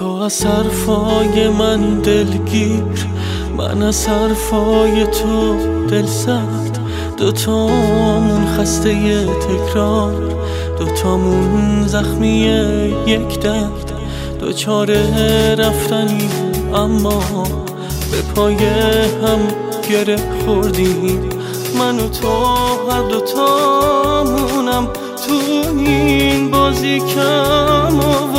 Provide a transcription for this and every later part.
تو از حرفای من دلگیر، من از حرفای تو دل سرد. دوتامون خسته ی تکرار، دوتامون زخمی یک درد. دوچاره رفتنی اما به پای هم گره خوردیم. من و تو هر دوتامونم تو این بازی کم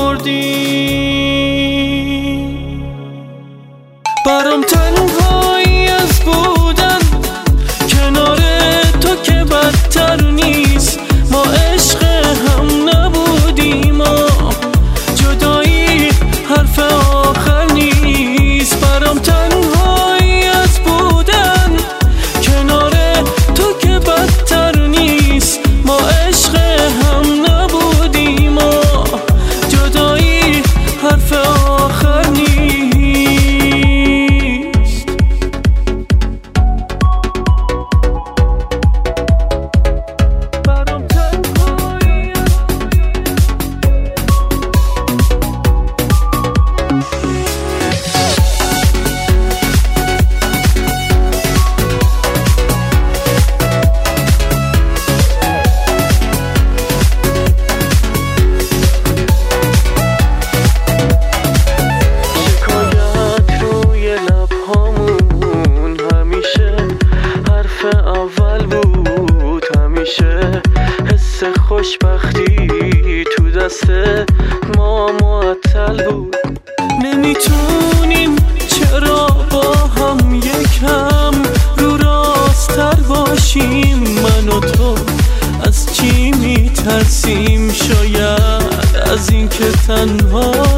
آوردیم. برام تنهایی از بودن کنار تو که بدتر نیست. ما عشق هم نبودیم و جدایی حرف آخر نیست. برام تنهایی از بودن کنار تو که بدتر نیست. ما عشق هم نبودیم و جدایی حرف آخر نیست. خوشبختی تو دست ما معطل بود. نمیتونیم چرا با هم یکم رو راست‌تر باشیم؟ من و تو از چی میترسیم؟ شاید از این که تنها